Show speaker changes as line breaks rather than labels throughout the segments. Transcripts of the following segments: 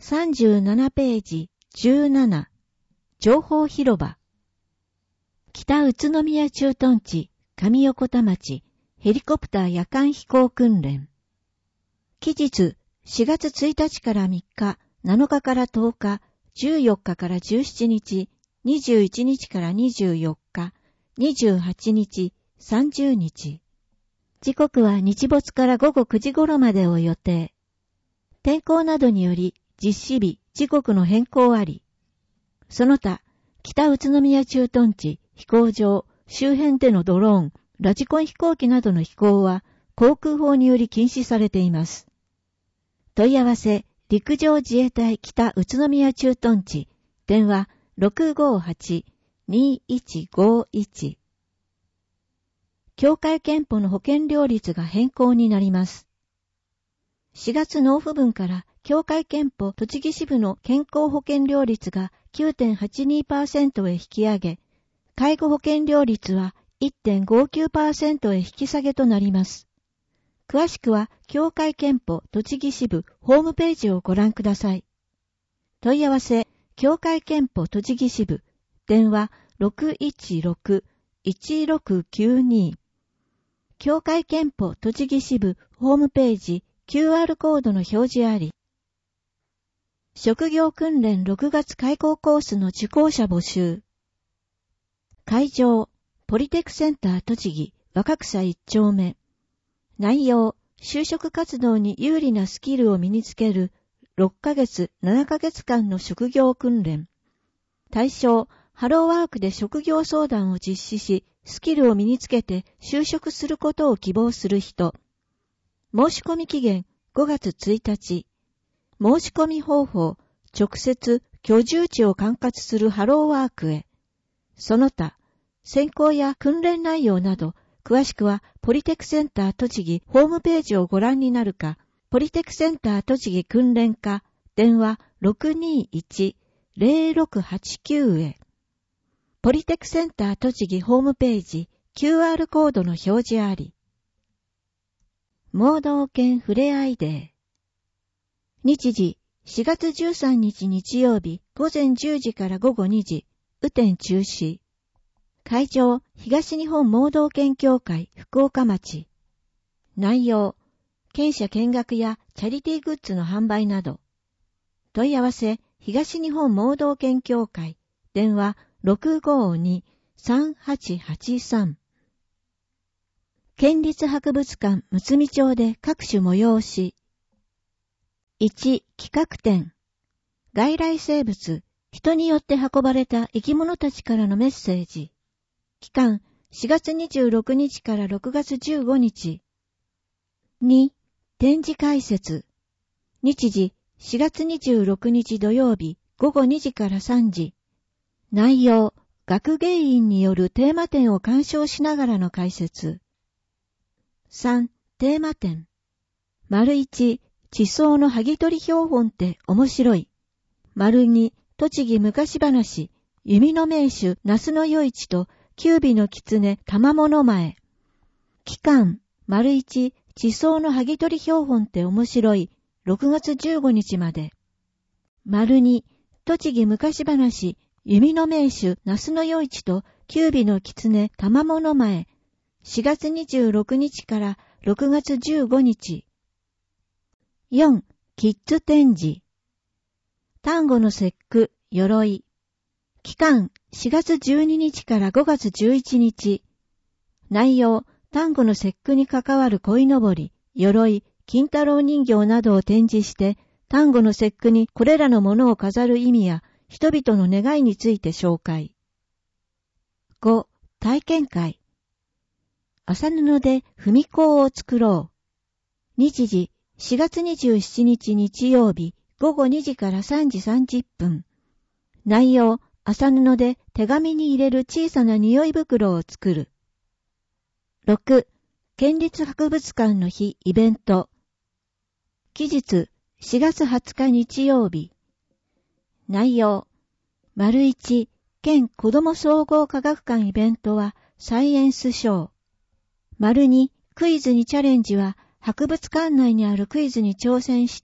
37ページ17情報広場北宇都宮駐屯地上横田町ヘリコプター夜間飛行訓練期日4月1日から3日、7日から10日、14日から17日、21日から24日、28日、30日。時刻は日没から午後9時頃までを予定。天候などにより実施日、時刻の変更あり。その他、北宇都宮駐屯地、飛行場、周辺でのドローン、ラジコン飛行機などの飛行は航空法により禁止されています。問い合わせ、陸上自衛隊北宇都宮駐屯地、電話 658-2151。協会憲法の保険料率が変更になります。4月納付分から協会憲法栃木支部の健康保険料率が 9.82% へ引き上げ、介護保険料率は 1.59% へ引き下げとなります。詳しくは、協会憲法栃木支部ホームページをご覧ください。問い合わせ、協会憲法栃木支部、電話 616-1692。協会憲法栃木支部ホームページ QR コードの表示あり。職業訓練6月開講コースの受講者募集。会場、ポリテクセンター栃木若草1丁目。内容、就職活動に有利なスキルを身につける6ヶ月、7ヶ月間の職業訓練。対象、ハローワークで職業相談を実施し、スキルを身につけて就職することを希望する人。申し込み期限5月1日。申し込み方法、直接居住地を管轄するハローワークへ。その他、選考や訓練内容など、詳しくは、ポリテクセンター栃木ホームページをご覧になるか、ポリテクセンター栃木訓練課、電話 621-0689 へ。ポリテクセンター栃木ホームページ、QR コードの表示あり。盲導犬ふれあいデー。日時、4月13日日曜日、午前10時から午後2時、雨天中止。会場、東日本盲導犬協会福岡町。内容、犬舎見学やチャリティーグッズの販売など。問い合わせ、東日本盲導犬協会。電話 652-3883。県立博物館むつみ町で各種催し。1、企画展。外来生物、人によって運ばれた生き物たちからのメッセージ。期間、4月26日から6月15日。2、展示解説。日時、4月26日土曜日、午後2時から3時。内容、学芸員によるテーマ展を鑑賞しながらの解説。3、テーマ展。1、地層の剥ぎ取り標本って面白い。2、栃木昔話、弓の名手、那須の与一と、九尾の狐、玉物前。期間、1、地層の剥ぎ取り標本って面白い、6月15日まで。2、栃木昔話、弓の名手、那須の与一と、九尾の狐、玉物前。4月26日から6月15日。4、キッズ展示。端午の節句、鎧。期間、4月12日から5月11日。内容、端午の節句に関わる鯉のぼり、鎧、金太郎人形などを展示して、端午の節句にこれらのものを飾る意味や、人々の願いについて紹介。5、体験会。麻布で文香を作ろう。日時、4月27日日曜日、午後2時から3時30分。内容、麻布で手紙に入れる小さな匂い袋を作る。6、県立博物館の日イベント。期日、4月20日日曜日。内容、1、県子ども総合科学館イベントはサイエンスショー。2、クイズにチャレンジは博物館内にあるクイズに挑戦して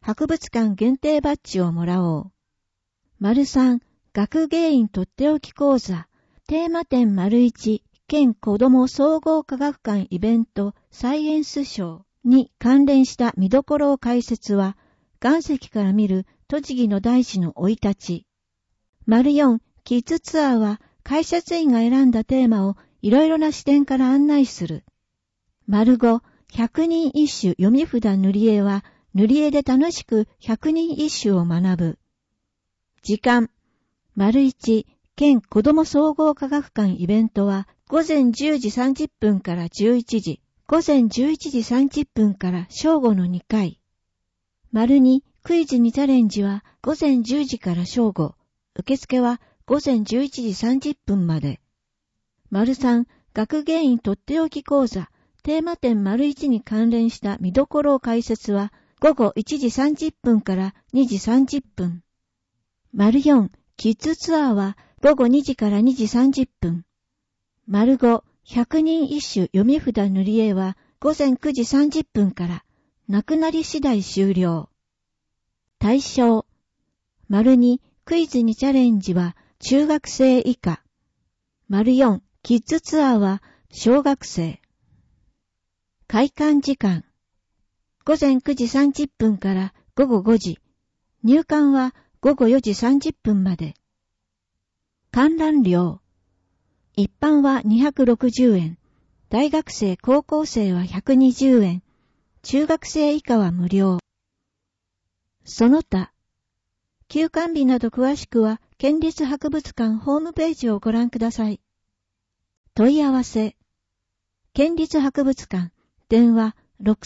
博物館限定バッジをもらおう。3、学芸員とっておき講座、テーマ展1、県子ども総合科学館イベントサイエンスショーに関連した見どころを解説は、岩石から見る栃木の大地の生い立ち。4、キッズツアーは会社員が選んだテーマをいろいろな視点から案内する。5、百人一首読み札塗り絵は塗り絵で楽しく百人一首を学ぶ。時間。1、県子ども総合科学館イベントは午前10時30分から11時、午前11時30分から正午の2回。2、クイズにチャレンジは午前10時から正午、受付は午前11時30分まで。3、学芸員とっておき講座、テーマ展1に関連した見どころを解説は午後1時30分から2時30分。4、キッズツアーは午後2時から2時30分。5、百人一首読み札塗り絵は午前9時30分からなくなり次第終了。対象。2、クイズにチャレンジは中学生以下。4、キッズツアーは小学生。開館時間。午前9時30分から午後5時。入館は午後4時30分まで。観覧料。一般は260円。大学生・高校生は120円。中学生以下は無料。その他。休館日など詳しくは県立博物館ホームページをご覧ください。問い合わせ。県立博物館電話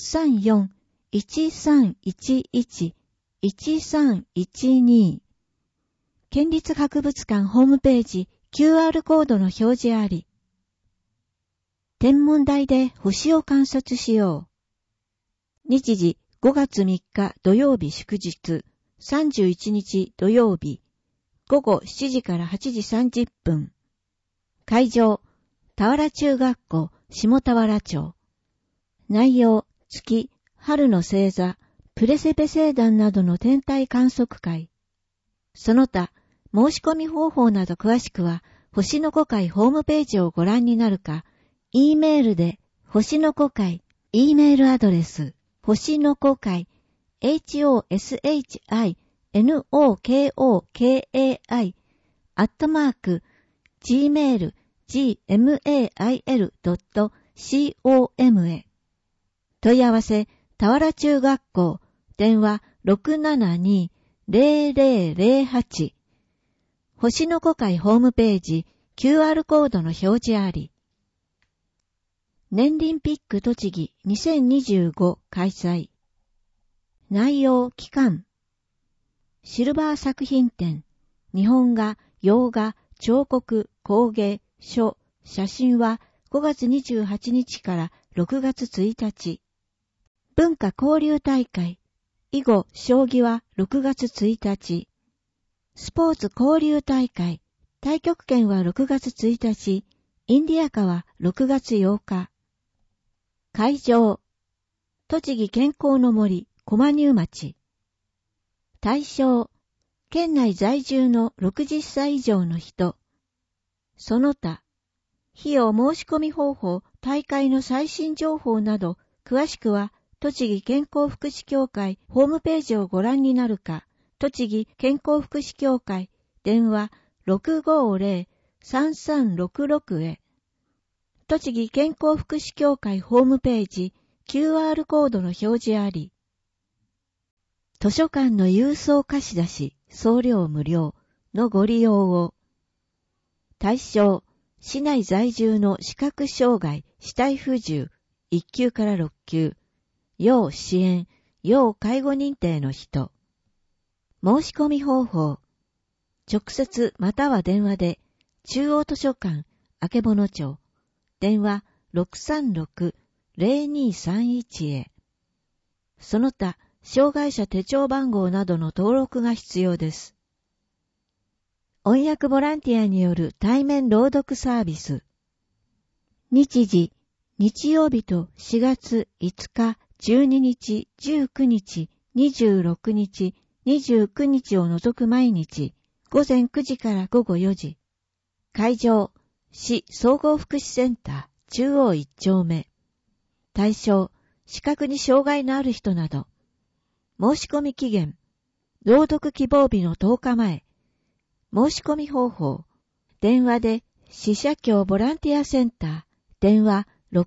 634-1311-1312 県立博物館ホームページ QR コードの表示あり。天文台で星を観察しよう。日時5月3日土曜日祝日31日土曜日午後7時から8時30分。会場田原中学校下田原町。内容月、春の星座、プレセペ星団などの天体観測会。その他、申し込み方法など詳しくは、星の子会ホームページをご覧になるか、E メールで、星の子会、E メールアドレス、星の子会、hoshinokokai@gmail.com へ。問い合わせ、田原中学校、電話 672-0008。星の子会ホームページ、QR コードの表示あり。年輪ピック栃木2025開催。内容期間。シルバー作品展、日本画、洋画、彫刻、工芸、書、写真は5月28日から6月1日。文化交流大会、囲碁、将棋は6月1日。スポーツ交流大会、太極拳は6月1日。インディアカは6月8日。会場、栃木健康の森、駒入町。対象、県内在住の60歳以上の人。その他、費用申し込み方法、大会の最新情報など、詳しくは、栃木健康福祉協会ホームページをご覧になるか、栃木健康福祉協会電話 650-3366 へ。栃木健康福祉協会ホームページ QR コードの表示あり。図書館の郵送貸し出し送料無料のご利用を。対象、市内在住の視覚障害、肢体不自由、1級から6級。要支援、要介護認定の人。申し込み方法。直接または電話で、中央図書館、曙町、電話 636-0231 へ。その他、障害者手帳番号などの登録が必要です。翻訳ボランティアによる対面朗読サービス。日時、日曜日と4月5日、12日、19日、 26日、29日を除く毎日、午前9時から午後4時。会場、市総合福祉センター中央1丁目。対象、視覚に障害のある人など。申し込み期限、朗読希望日の10日前。申し込み方法、電話で死者協ボランティアセンター、電話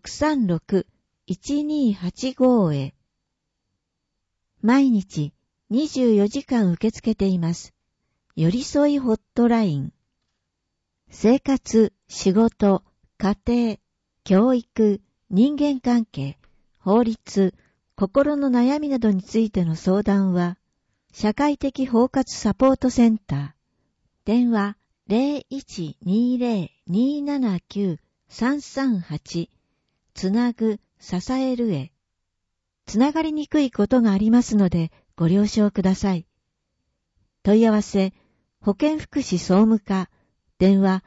636-1285 へ。毎日24時間受け付けています。寄り添いホットライン。生活、仕事、家庭、教育、人間関係、法律、心の悩みなどについての相談は、社会的包括サポートセンター、電話 0120-279-338 つなぐ、支えるへ。つながりにくいことがありますのでご了承ください。問い合わせ、保健福祉総務課、電話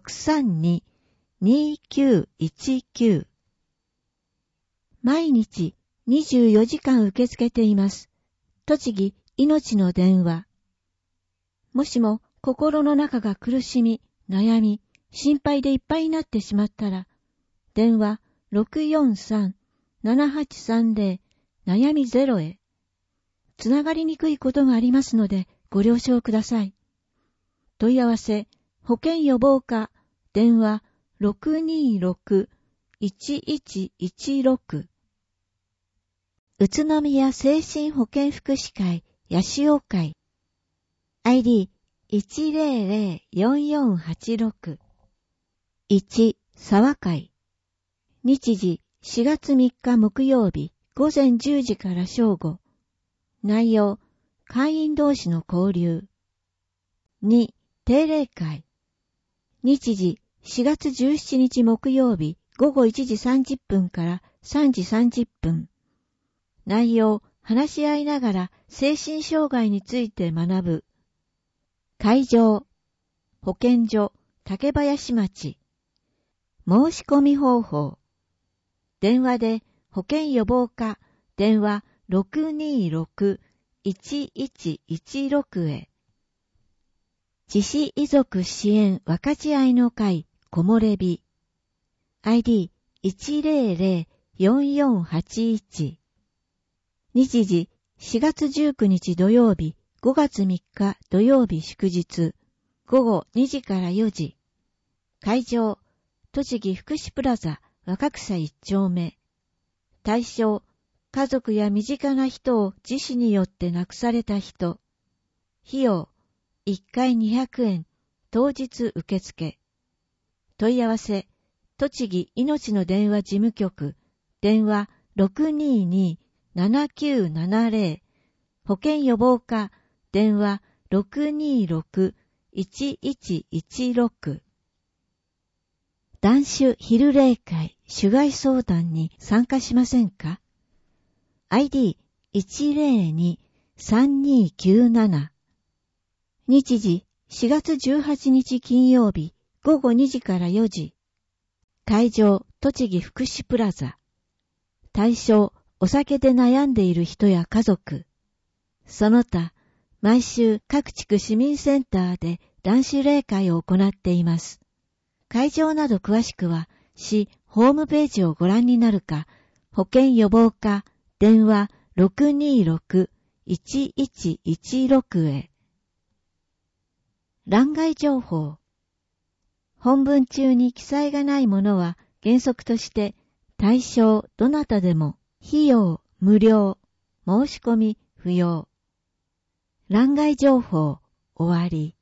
632-2919。毎日24時間受け付けています。栃木いのちの電話。もしも心の中が苦しみ、悩み、心配でいっぱいになってしまったら、電話 643-7830 悩みゼロへ。つながりにくいことがありますのでご了承ください。問い合わせ、保健予防課、電話 626-1116。宇都宮精神保健福祉会八潮会 ID1004486 1沢会日時4月3日木曜日午前10時から正午。内容、会員同士の交流。2定例会日時4月17日木曜日午後1時30分から3時30分。内容、話し合いながら精神障害について学ぶ。会場、保健所、竹林町。申し込み方法。電話で保健予防課、電話 626-1116 へ。致死遺族支援分かち合いの会木漏れ日 ID1004481 日時4月19日土曜日5月3日土曜日祝日午後2時から4時会場栃木福祉プラザ若草1丁目対象家族や身近な人を自死によって亡くされた人費用1回200円、当日受付。問い合わせ、栃木いのちの電話事務局、電話 622-7970、保健予防課、電話 626-1116。男子昼例会、主外相談に参加しませんか？ ID102-3297日時4月18日金曜日午後2時から4時。会場栃木福祉プラザ。対象お酒で悩んでいる人や家族。その他、毎週各地区市民センターで男子例会を行っています。会場など詳しくは市ホームページをご覧になるか、保健予防課電話 626-1116 へ。欄外情報。本文中に記載がないものは原則として対象どなたでも費用無料申し込み不要。欄外情報終わり。